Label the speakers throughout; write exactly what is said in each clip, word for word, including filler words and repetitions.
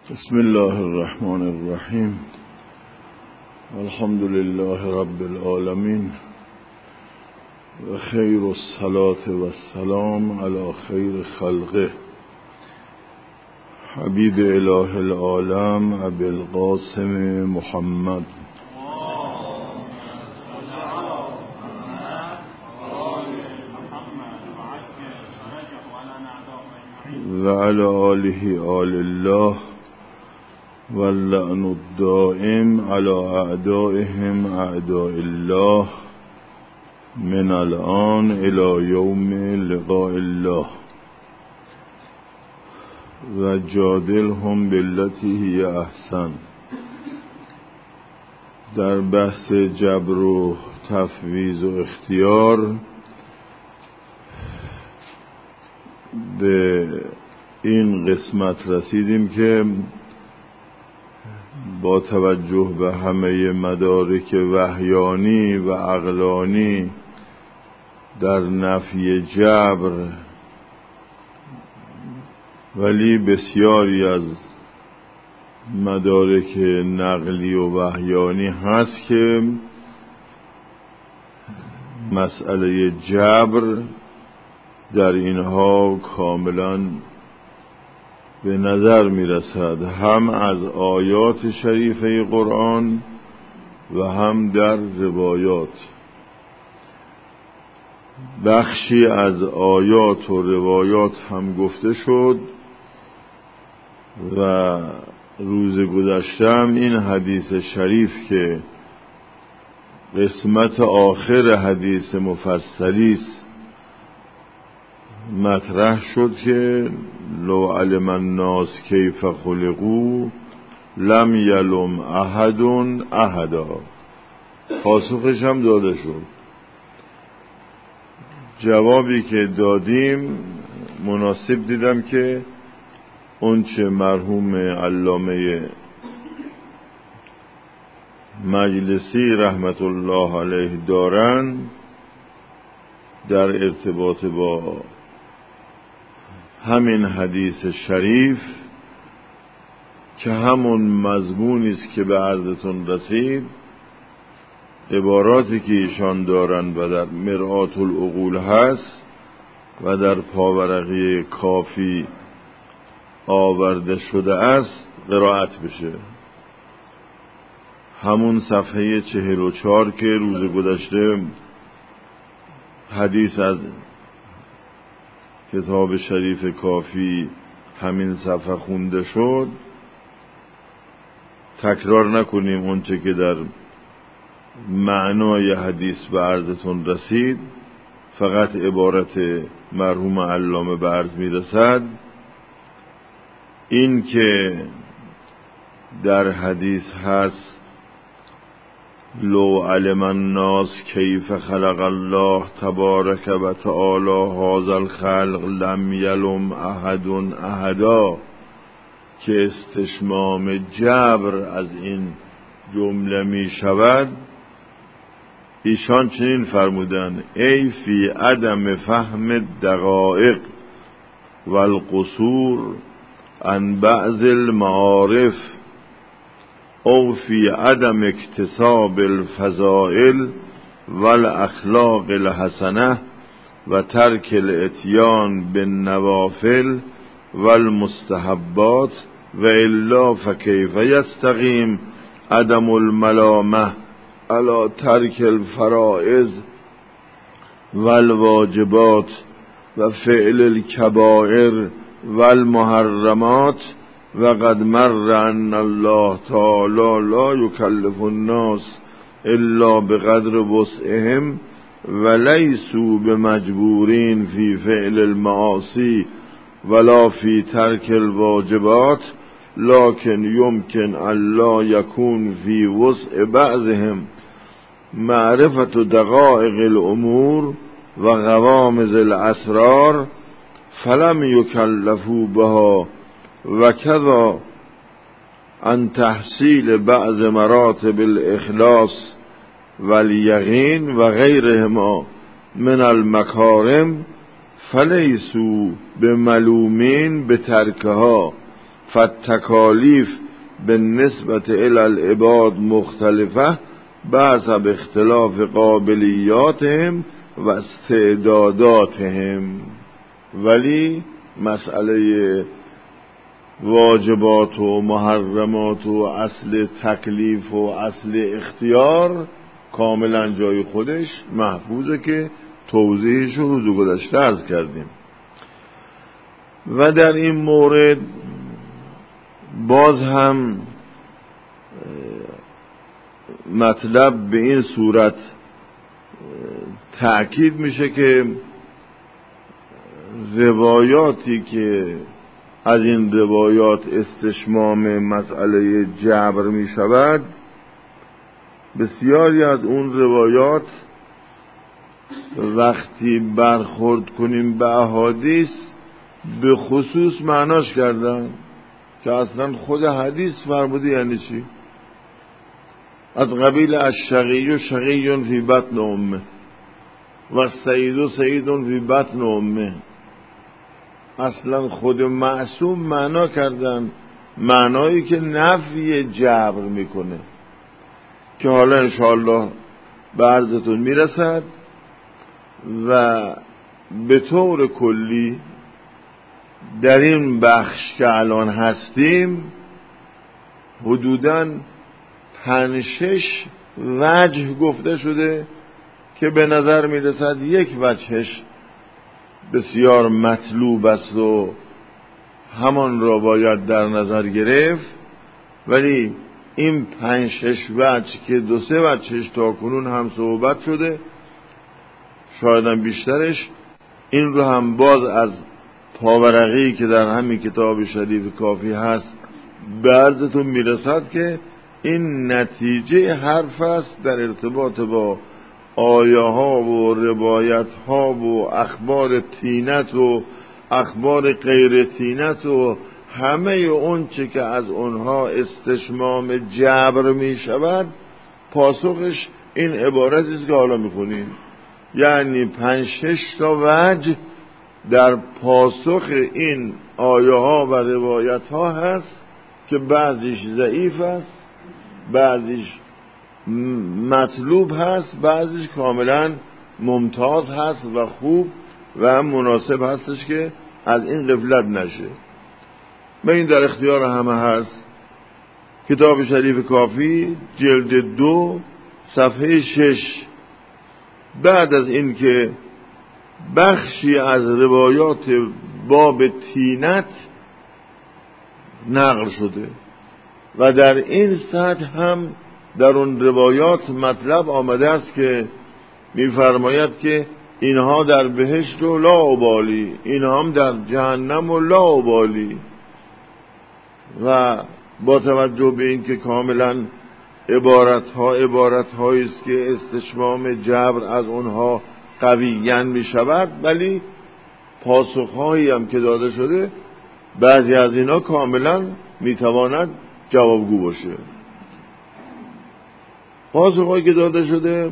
Speaker 1: بسم الله الرحمن الرحیم. الحمد لله رب العالمین و خیر الصلاة و السلام علی خیر خلقه حبیب اله العالم ابی القاسم محمد و علی آله آل الله واللعن الدائم على اعدائهم اعداء الله من الان الى یوم لقاء الله و جادلهم بالتی هی احسن. در بحث جبر و تفویض و اختیار به این قسمت رسیدیم که با توجه به همه مدارک وحیانی و عقلانی در نفی جبر، ولی بسیاری از مدارک نقلی و وحیانی هست که مسئله جبر در اینها کاملا به نظر می رسد، هم از آیات شریفه قرآن و هم در روایات. بخشی از آیات و روایات هم گفته شد و روز گذشته هم این حدیث شریف که قسمت آخر حدیث مفصلی است مطرح شد که لو علم الناس کیف خلقوا لم یلم احد احدا. پاسخش هم داده شد. جوابی که دادیم مناسب دیدم که اون چه مرحوم علامه مجلسی رحمت الله علیه دارن در ارتباط با همین حدیث شریف که همون مضمونی است که به عرضتون رسید، عباراتی که ایشان دارن و در مرآت العقول هست و در پاورقی کافی آورده شده است قرائت بشه. همون صفحه چهل و چهار که روز گذشته حدیث از کتاب شریف کافی همین صفحه خونده شد، تکرار نکنیم اونچه که در معنای حدیث به عرضتون رسید، فقط عبارت مرحوم علامه به عرض میرسد. این که در حدیث هست لو علم الناس کیف خلق الله تبارک و تعالی هذا الخلق لم یلم احد احدا، که استشمام جبر از این جمله می شود، ایشان چنین فرمودند: ای فی عدم فهم دقائق و القصور عن بعض المعارف او فی عدم اکتساب الفضائل والاخلاق الحسنه و ترک الاتیان بالنوافل والمستحبات و الا فکیف یستقیم عدم الملامه علی ترک الفرائض والواجبات و فعل الکبائر والمحرمات و قد مر ان الله تعالی لا یکلف الناس الا بقدر وسعهم و لیسوا بمجبورین فی فعل المعاصی ولا فی ترک الواجبات، لكن یمکن الا یکون فی وسع بعضهم معرفت دقائق الامور و غوامض الاسرار فلم یکلفوا بها و کذا ان تحصیل بعض مراتب الاخلاص والیقین و غیرهما من المکارم فلیسوا بملومین بترکها فالتکالیف به نسبت الی العباد مختلفه بحثب اختلاف قابلیاتهم و استعداداتهم. ولی مسئله واجبات و محرمات و اصل تکلیف و اصل اختیار کاملا جای خودش محفوظه که توضیحش رو روز گذشته عرض کردیم. و در این مورد باز هم مطلب به این صورت تأکید میشه که روایاتی که از این روایات استشمام مسئله جبر می شود، بسیاری از اون روایات وقتی برخورد کنیم به احادیث به خصوص معناش کردن که اصلا خود حدیث فرموده یعنی چی؟ از قبیل الشقی و شقی فی بطن امه و سعید و سعید فی بطن امه. اصلا خود معصوم معنا کردن معنایی که نفی جبر میکنه که حالا انشاءالله به عرضتون میرسد. و به طور کلی در این بخش که الان هستیم حدوداً پنج شش وجه گفته شده که به نظر میرسد یک وجهش بسیار مطلوب است و همان را باید در نظر گرفت، ولی این پنج شش وجه که دو سه وجهش تا کنون هم صحبت شده، شاید هم بیشترش، این رو هم باز از پاورقی که در همین کتاب شریف کافی هست به عرضتون میرسد که این نتیجه حرف است در ارتباط با آیه ها و روایت ها و اخبار تینت و اخبار غیر تینت و همه اون چه که از اونها استشمام جبر می شود. پاسخش این عبارتی است که حالا می خونیم، یعنی پنج شش تا وجه در پاسخ این آیه ها و روایت ها هست که بعضیش ضعیف است، بعضیش مطلوب هست، بعضیش کاملا ممتاز هست و خوب و مناسب هستش که از این غفلت نشه. به این در اختیار همه هست. کتاب شریف کافی جلد دو صفحه شش، بعد از این که بخشی از روایات باب تینت نقل شده و در این سطح هم در اون روایات مطلب آمده است که می‌فرماید که اینها در بهشت و لا ابالی، اینها هم در جهنم و لا ابالی. و با توجه به این که کاملا عبارت ها عبارت هایی است که استشمام جبر از اونها قویاً می شود، ولی پاسخ هایی هم که داده شده بعضی از اینا کاملا می تواند جوابگو باشه. پاسخ هایی که داده شده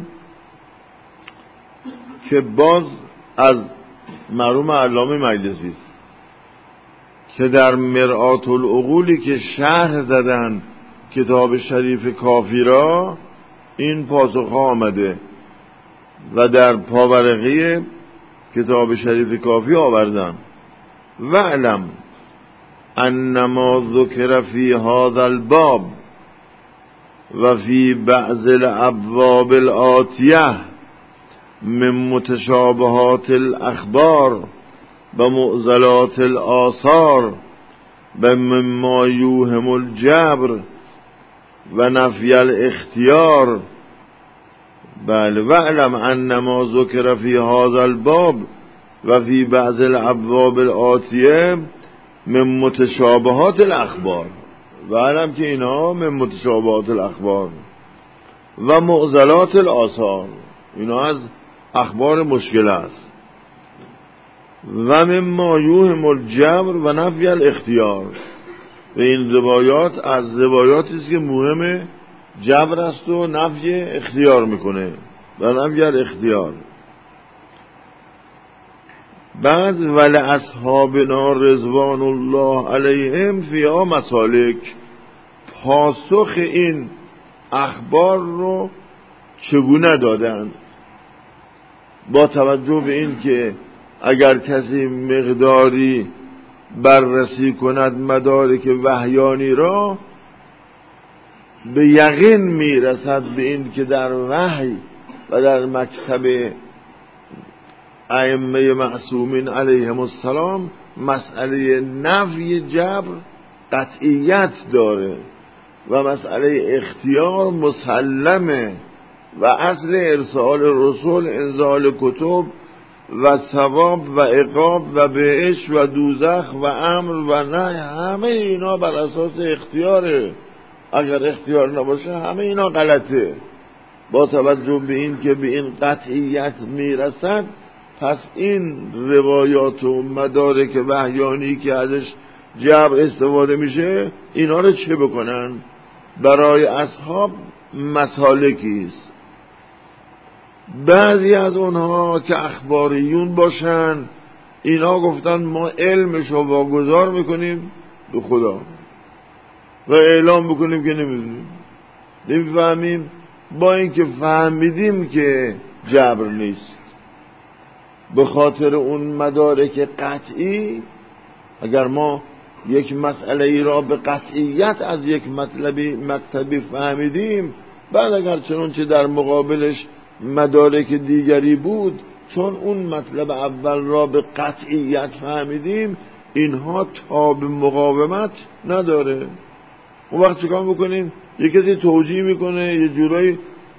Speaker 1: که باز از مرحوم علامه مجلسی است که در مرآت العقولی که شرح زدن کتاب شریف کافی را این پاسخ ها آمده و در پاورقی کتاب شریف کافی آوردن. و علم انما ذکر فی هذا الباب و فی بعض الابواب الآتیه من متشابهات الاخبار و معضلات الآثار و مما یوهم الجبر و نفی الاختیار. بله، وعلم انما ذکر فی هذا الباب و فی بعض الابواب الآتیه من متشابهات الاخبار. وعلم که اینها من متشابهات الاخبار و معضلات الآثار، اینها از اخبار مشکل است. و مما یوهم الجبر و نفی الاختیار، و این روایات از روایاتی است که مهم جبر است و نفی اختیار میکنه و نفی الاختیار. بعد ولی اصحابنا رضوان الله علیهم فیها مسالک، پاسخ این اخبار رو چگونه دادند؟ با توجه به این که اگر کسی مقداری بررسی کند مدارک وحیانی را، به یقین میرسد به این که در وحی و در مکتب ائمه معصومین علیهم السلام مسئله نفی جبر قطعیت داره و مسئله اختیار مسلمه و اصل ارسال رسول انزال کتب و ثواب و عقاب و بهشت و دوزخ و امر و نهی، همه اینا بر اساس اختیاره. اگر اختیار نباشه همه اینا غلطه. با توجه به این که به این قطعیت میرسد، پس این روایات و مدارک وحیانی که ازش جبر استفاده میشه، اینا رو چه بکنن؟ برای اصحاب مسالکی است. بعضی از اونها که اخباریون باشن، اینا گفتن ما علمش رو واگذار میکنیم به خدا و اعلام بکنیم که نمیدونیم، نمیفهمیم، با اینکه فهمیدیم که جبر نیست. به خاطر اون مدارک قطعی، اگر ما یک مسئله ای را به قطعیت از یک مطلبی مکتبی فهمیدیم، بعد اگر چنانچه در مقابلش مدارک دیگری بود، چون اون مطلب اول را به قطعیت فهمیدیم، اینها تاب مقاومت نداره. اون وقت چیکار بکنیم؟ یک کسی توجیه میکنه، یه جورایی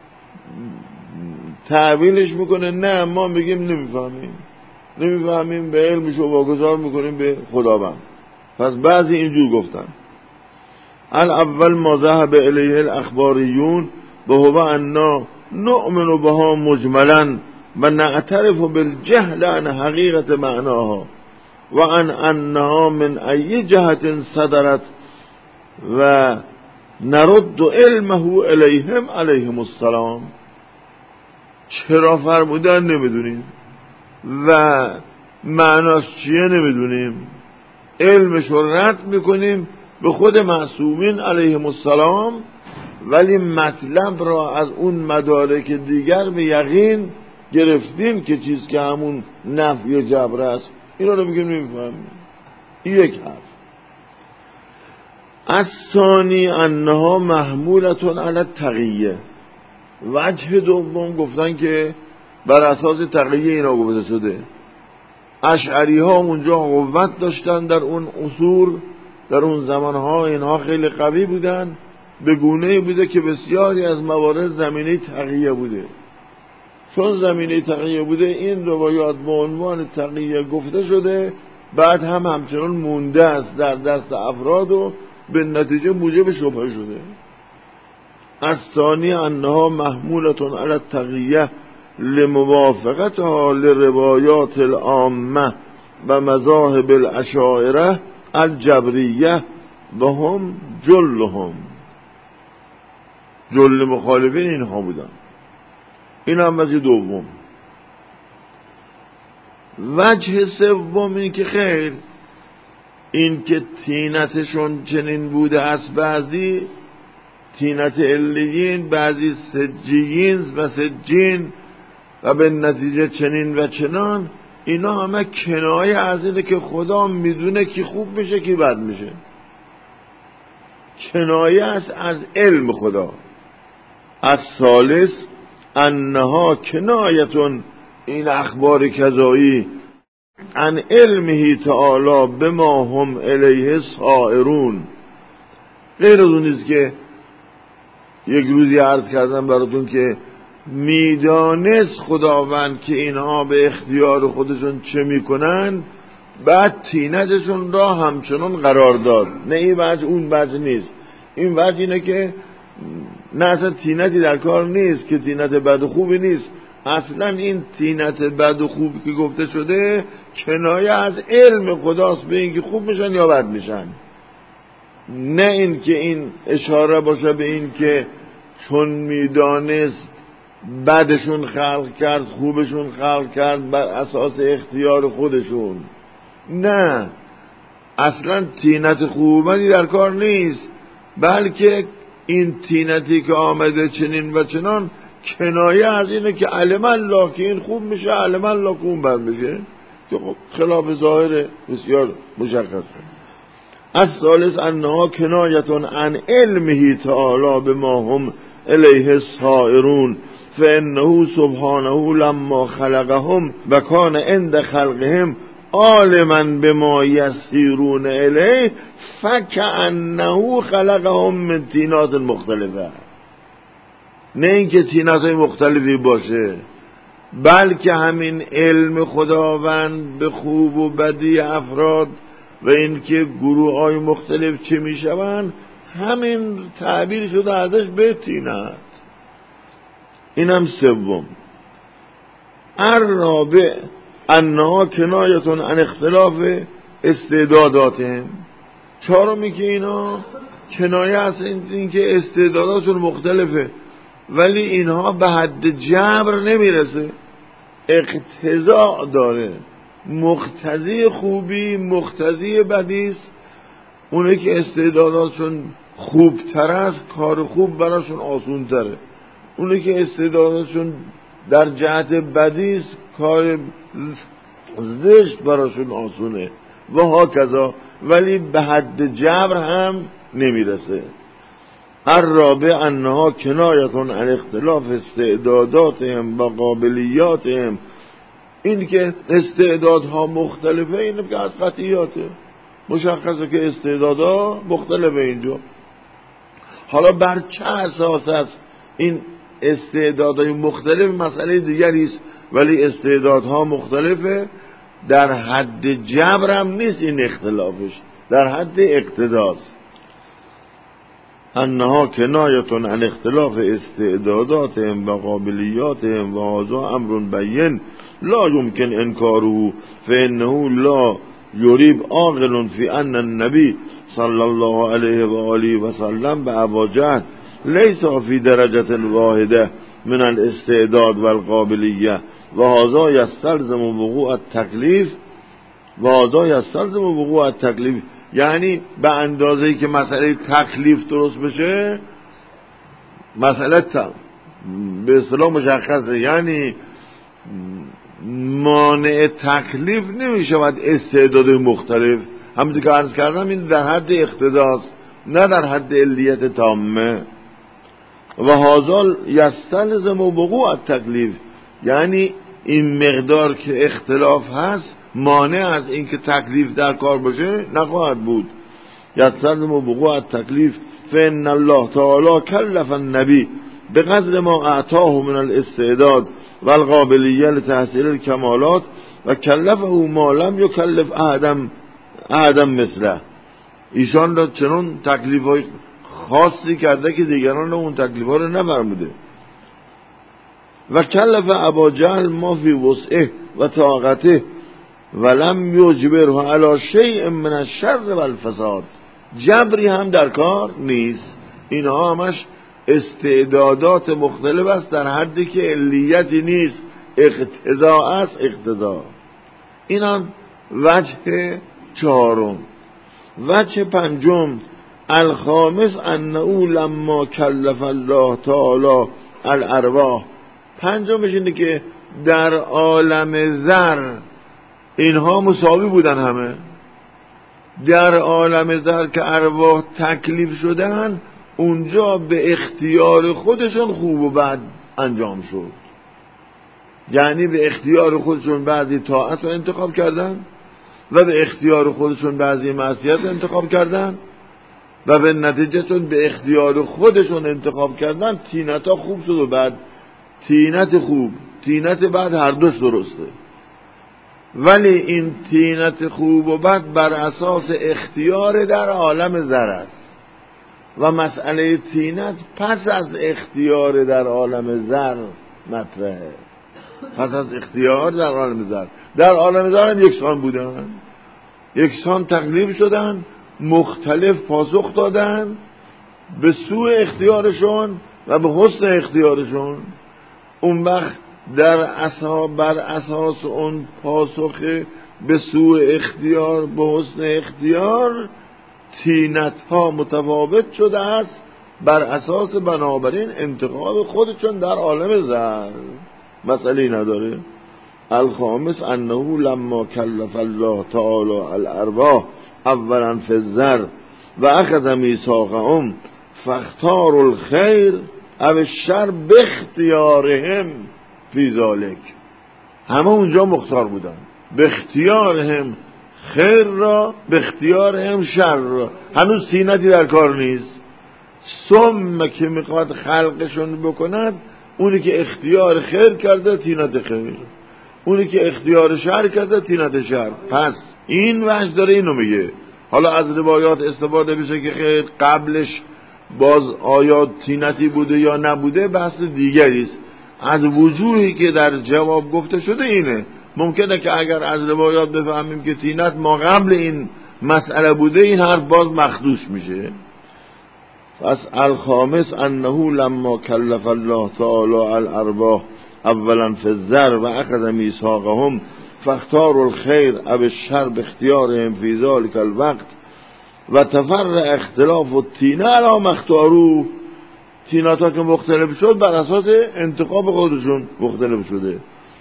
Speaker 1: تعویلش میکنه، نه ما میگیم نمیفهمیم نمیفهمیم به علمشو واگذار میکنیم به خداوند. پس بعضی اینجور گفتن. الاول ما ذهب الیه الاخباریون و هو انا نؤمن بها مجملا و نعترف بالجهل عن حقیقت معناها و عن انها من ای جهت صدرت و نرد علمه الیهم علیهم السلام. چرا فرمودن نمیدونیم و معناش چیه نمیدونیم، علمش رو رد میکنیم به خود معصومین علیهم السلام، ولی مطلب را از اون مدارک دیگر به یقین گرفتیم که چیز که همون نفی جبر است، اینا رو بگیم نمیفهمیم. این یک حرف. الثانی انها محمولتون علی التقیه. وجه دوم گفتن که بر اساس تقیه اینا گفته شده. اشعری ها اونجا قوت داشتن در اون اصول، در اون زمانها اینها خیلی قوی بودن، به گونه بوده که بسیاری از موارد زمینه تقیه بوده. چون زمینه تقیه بوده، این روایات به عنوان تقیه گفته شده، بعد هم همچنان مونده است در دست افراد و به نتیجه موجب شبهه شده. الثانی انها محمولتون علی التقیه لموافقتها لروایات العامه و مذاهب الاشاعره الجبریه و هم جلهم. جل مخالفین اینها بودن. این هم وجه دوم. وجه سوم این که خیر، این که تینتشون چنین بوده از بعضی تینت علیین، بعضی سجیین و سجین و به نتیجه چنین و چنان، اینا همه کنایه از اینه که خدا میدونه کی خوب میشه کی بد میشه. کنایه است از علم خدا. از ثالث انها کنایتون، این اخبار کذایی، عن علمه تعالی بما هم الیه سائرون. غیر از اون نیست که یک روزی عرض کردم براتون که میدانست خداوند که اینها به اختیار خودشون چه میکنن، بعد تینتشون را همچنان قرار داد. نه این وجه اون وجه نیست. این وجه اینه که نه اصلا تینتی در کار نیست، که تینت بد و خوبی نیست. اصلا این تینت بد و خوبی که گفته شده کنایه از علم خداست به این که خوب میشن یا بد میشن. نه این که این اشاره باشه به این که چون میدانست بدشون خلق کرد، خوبشون خلق کرد بر اساس اختیار خودشون. نه، اصلا طینت خوبی در کار نیست، بلکه این طینتی که آمده چنین و چنان کنایه از اینه که علم الله که این خوب میشه، علم الله که اون بد میشه، که خب خلاف ظاهر بسیار مشخصه. از ثالث انها کنایتون عن علمه تعالی بما هم الیه سائرون فانه سبحانه لما خلقهم و کان عند خلقهم عالما بما یسیرون الیه فکأنه خلقهم من طینات مختلفه. نه اینکه طینات مختلفی باشه، بلکه همین علم خداوند به خوب و بدی افراد و اینکه گروه های مختلف چه میشوند، همین تعبیر شده ازش به طینت. اینم سوم. الرابع انها کنایتون عن اختلاف استعداداتهم. چهارمی که اینا کنایه است این که استعداداتون مختلفه، ولی اینها به حد جبر نمیرسه، اقتضاء داره، مقتضی خوبی مقتضی بدیست. اونه که استعداداتشون خوبتر است کار خوب براشون آسون تره، اونه که استعداداتشون در جهت بدیست کار زشت براشون آسونه و ها کذا، ولی به حد جبر هم نمیرسه. الرابع انها کنایتون عن اختلاف استعداداتهم و قابلیاتهم. این که استعدادها مختلفه اینه که از قطعیاته، مشخصه که استعدادها مختلفه اینجا. حالا بر چه اساس است این استعدادهای مختلف مسئله دیگریست، ولی استعدادها مختلفه، در حد جبرم نیست این اختلافش، در حد اقتضاست. انها کنایتون عن اختلاف استعداداتهم و قابلیاتهم و هذا امر بین لا يمكن انکاره فانه لا یریب عاقل فی ان النبی صلی الله علیه و آله و سلم به ابا جهل لیس فی درجه واحده من الاستعداد والقابلیه و هذا یستلزم وقوع التکلیف و هذا یستلزم وقوع التکلیف. یعنی به اندازه‌ای که مسئله تکلیف درست بشه، مسئله تا به اصطلاح مشخصه، یعنی مانع تکلیف نمیشود استعداد مختلف. همونطور که عرض کردم این در حد اقتضاست، نه در حد علیت تامه. و هذا یستلزم وقوع التکلیف، یعنی این مقدار که اختلاف هست مانع از اینکه تکلیف در کار باشه نخواهد بود. یستلزم وقوع التکلیف فان الله تعالی کلف النبی بقدر ما اعطاه من الاستعداد والقابلیه لتحصیل الکمالات و کلفه ما لم یکلف احدم احدم مثله. ایشان را چنون تکلیف‌های خاصی کرده که دیگران اون تکلیف‌ها رو نفرموده. و کلف ابا جهل ما فی وسعه و طاقته ولم یجبره علی شیء من الشر والفساد. جبری هم در کار نیست، اینها همش استعدادات مختلف است در حدی که علیتی نیست، اقتضاء است. اقتضاء این هم وجه چهارم. وجه پنجم الخامس انه لما کلف الله تعالی الارواح. پنجمش اینه که در عالم ذر اینها مساوی بودن، همه در عالم ذر که ارواح تکلیف شدن اونجا به اختیار خودشون خوب و بد انجام شد، یعنی به اختیار خودشون بعضی طاعت رو انتخاب کردن و به اختیار خودشون بعضی معصیت رو انتخاب کردن و به نتیجهشون به اختیار خودشون انتخاب کردن طینت ها خوب شد و بعد طینت خوب طینت بعد هر دوش درسته. ولی این طینت خوب و بد بر اساس اختیار در عالم ذر است و مسئله طینت پس از اختیار در عالم ذر مطرحه. پس از اختیار در عالم ذر، در عالم ذر هم یکسان بودن، یکسان تکلیف شدن، مختلف پاسخ دادن به سوء اختیارشون و به حسن اختیارشون. اون وقت در اساس بر اساس اون پاسخ به سوء اختیار به حسن اختیار طینت ها متفاوت شده است بر اساس بنابراین انتخاب خودشون در عالم زر. مسئله نداره. الخامس انه لما کلف الله تعالی الارواح اولا فی الزر و اخذ میثاقهم فاختاروا الخیر او الشر باختیارهم فی ذلک. همه اونجا مختار بودن، به اختیارهم خیر را، به اختیارهم شر را. هنوز طینتی در کار نیست. ثم که میخواد خلقشون بکند، اونی که اختیار خیر کرده طینت خیر، اونی که اختیار شر کرده طینت شر. پس این وجه داره اینو میگه. حالا از روایات استفاده بشه که خیر قبلش باز آیا طینتی بوده یا نبوده بحث دیگری است. از وجوهی که در جواب گفته شده اینه. ممکنه که اگر از روایات بفهمیم که طینت ما قبل این مسئله بوده، این حرف باز مخدوش میشه. پس الخامس انه لما کلف الله تعالی الارواح اولا فی الزر و اخذ میثاقهم فاختاروا الخیر او الشر باختیارهم فی ذلک الوقت و تفرع اختلاف الطینه علی ما اختاروه. طینت‌ها که مختلف شد بر اساس انتخاب خودشون مختلف شده.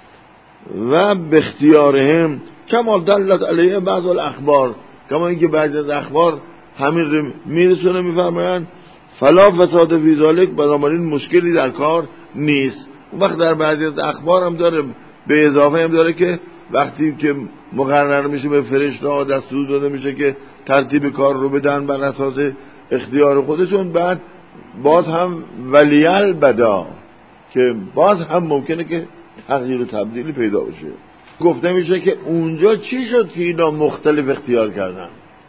Speaker 1: و باختیارهم کما دلت علیه بعض الاخبار، کما اینکه بعضی از اخبار همین رو میرسونه میفرمایند فلا فساد فی ذلک، بنابراین مشکلی در کار نیست. اون وقت در بعضی از اخبار هم داره به اضافه هم داره که وقتی که مقرر میشه به فرشته ها دستور داده میشه که ترتیب کار رو بدن بر اساس اختیار خودشون، بعد باز هم ولیل بدا که باز هم ممکنه که تغییر و تبدیلی پیدا بشه. گفته میشه که اونجا چی شد که اینا مختلف اختیار کردن؟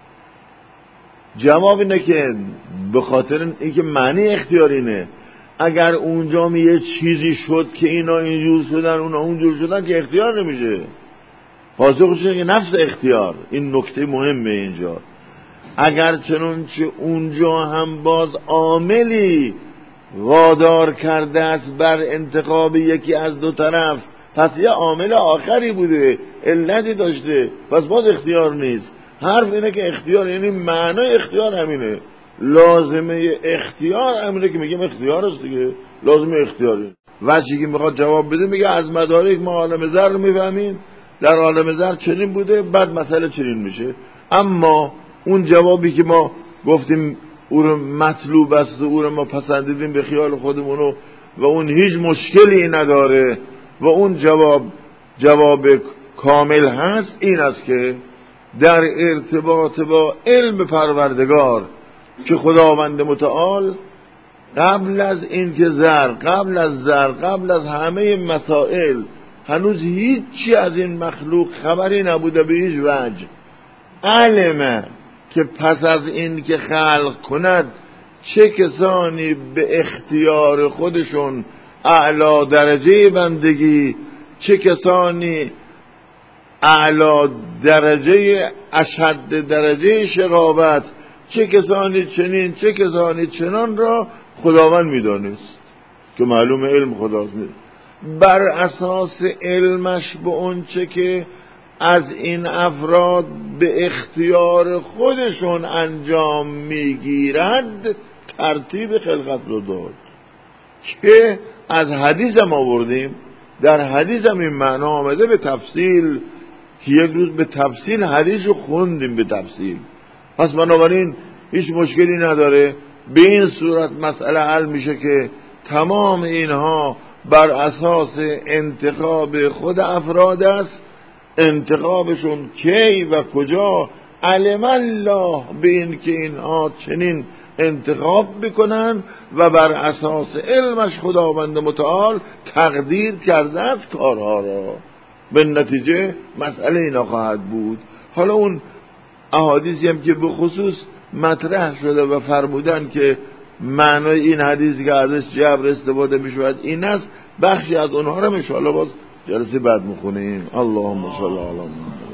Speaker 1: جواب اینه که به خاطر اینکه معنی اختیار اینه. اگر اونجا می یه چیزی شد که اینا اینجور شدن اونا اونجور شدن که اختیار نمیشه. پاسخش اینه که نفس اختیار. این نکته مهمه اینجا. اگر چنانچه اونجا هم باز عاملی وادار کرده است بر انتخاب یکی از دو طرف، پس یه عامل آخری بوده، علتی داشته، پس باز اختیار نیست. حرف اینه که اختیار یعنی معنای اختیار همینه. لازمه اختیار همینه که میگیم اختیار است دیگه. لازمه اختیاره. وجهی که میخواد جواب بده میگه از مدارک ما عالم ذر رو میفهمیم، در عالم ذر چنین بوده، بعد مسئله چنین میشه. اما اون جوابی که ما گفتیم او رو مطلوب است و او رو ما پسندیدیم به خیال خودمونو و اون هیچ مشکلی نداره و اون جواب جواب کامل هست، این است که در ارتباط با علم پروردگار که خداوند متعال قبل از این که زر قبل از زر قبل از همه مسائل هنوز هیچی از این مخلوق خبری نبوده به هیچ وجه، علمه که پس از این که خلق کند چه کسانی به اختیار خودشون اعلا درجه بندگی، چه کسانی اعلا درجه اشد درجه شقاوت، چه کسانی چنین چه کسانی چنان را خداوند میدانست که معلوم علم خداست. بر اساس علمش به اون چه که از این افراد به اختیار خودشون انجام میگیرد ترتیب خلقت رو داد که از حدیث هم آوردیم. در حدیث هم این معنا آمده به تفصیل که یک روز به تفصیل حدیث رو خوندیم به تفصیل. پس بنابراین هیچ مشکلی نداره. به این صورت مسئله حل میشه که تمام اینها بر اساس انتخاب خود افراد است. انتخابشون کی و کجا علم الله به این که اینها چنین انتخاب بکنن و بر اساس علمش خداوند متعال تقدیر کرده است کارها را. به نتیجه مسئله اینا خواهد بود. حالا اون احادیثی هم که به خصوص مطرح شده و فرمودن که معنای این حدیثی که ازش جبر استفاده می شود این است، بخشی از اونها را ان شاء الله باز جلسه بعد میخونیم. اللهم صل علی محمد.